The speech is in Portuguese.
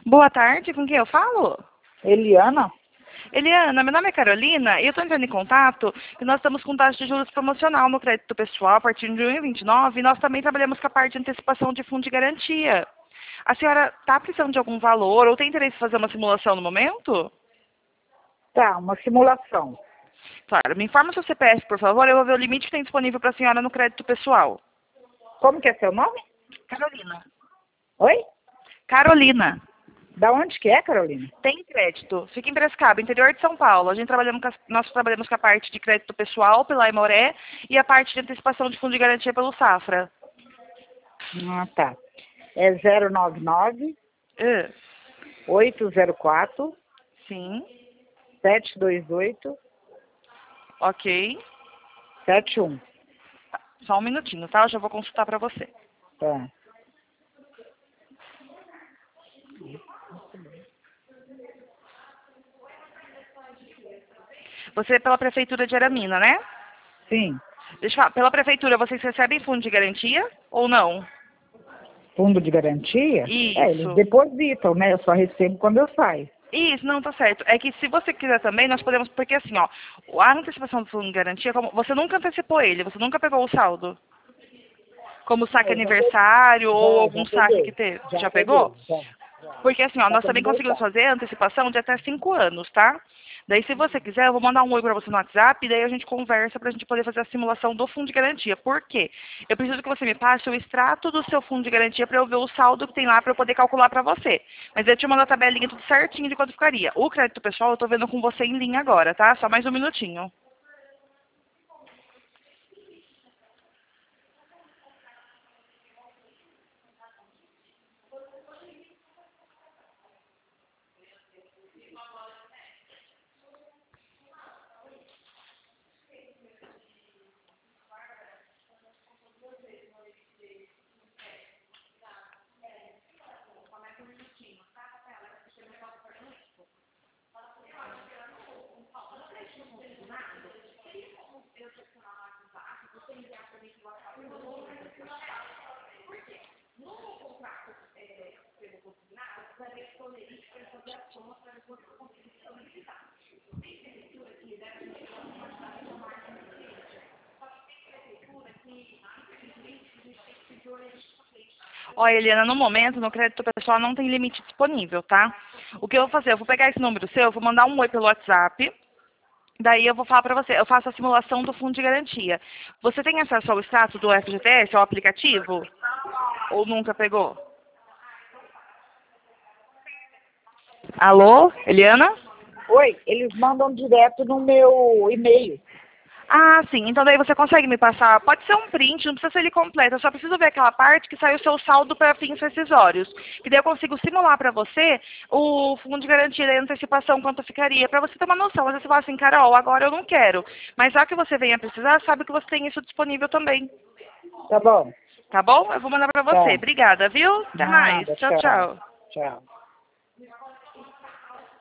Boa tarde, com quem eu falo? Eliana? Eliana, meu nome é Carolina e eu estou entrando em contato que nós estamos com taxa de juros promocional no crédito pessoal a partir de 2029 e nós também trabalhamos com a parte de antecipação de fundo de garantia. A senhora está precisando de algum valor ou tem interesse em fazer uma simulação no momento? Tá, uma simulação. Claro, me informa o seu CPF, por favor, eu vou ver o limite que tem disponível para a senhora no crédito pessoal. Como que é seu nome? Carolina. Oi? Carolina. Da onde que é, Carolina? Tem crédito. Fica em Piracicaba, interior de São Paulo. Nós trabalhamos com a parte de crédito pessoal pela Aimoré e a parte de antecipação de fundo de garantia pelo Safra. Ah, tá. É 099 Ah, 804 sim, 728 ok. 71. Só um minutinho, tá? Eu já vou consultar para você. Tá. Você é pela Prefeitura de Aramina, né? Sim. Deixa eu falar, pela Prefeitura vocês recebem fundo de garantia ou não? Fundo de garantia? Eles Isso. depositam, né? Eu só recebo quando eu saio. Isso, não, tá certo. É que se você quiser também, nós podemos, porque assim, ó, a antecipação do fundo de garantia, como, você nunca antecipou ele, você nunca pegou o saldo? Como saque Eu já peguei. aniversário ou algum Já saque peguei. que teve? Já Já peguei. pegou? Já. Porque assim, ó, Só nós que eu não também dei conseguimos saco. fazer a antecipação de até 5 anos, tá? Daí, se você quiser, eu vou mandar um oi pra você no WhatsApp e daí a gente conversa pra gente poder fazer a simulação do fundo de garantia. Por quê? Eu preciso que você me passe o extrato do seu fundo de garantia pra eu ver o saldo que tem lá pra eu poder calcular pra você. Mas eu te mando a tabelinha tudo certinho de quanto ficaria. O crédito pessoal eu tô vendo com você em linha agora, tá? Só mais um minutinho. Ó, Eliana, no momento, no crédito pessoal não tem limite disponível, tá? O que eu vou fazer? Eu vou pegar esse número seu, eu vou mandar um oi pelo WhatsApp, daí eu vou falar pra você, eu faço a simulação do fundo de garantia. Você tem acesso ao extrato do FGTS, ao aplicativo? Ou nunca pegou? Alô, Eliana? Oi, eles mandam direto no meu e-mail. Ah, sim. Então daí você consegue me passar, pode ser um print, não precisa ser ele completo, eu só preciso ver aquela parte que sai o seu saldo para fins rescisórios. Que daí eu consigo simular para você o fundo de garantia da antecipação, quanto ficaria, para você ter uma noção. Às vezes você fala assim, Carol, agora eu não quero. Mas já que você venha precisar, sabe que você tem isso disponível também. Tá bom? Tá bom? Eu vou mandar para você. Tá. Obrigada, viu? Até mais. Nada, Tchau, tchau. tchau. Tchau.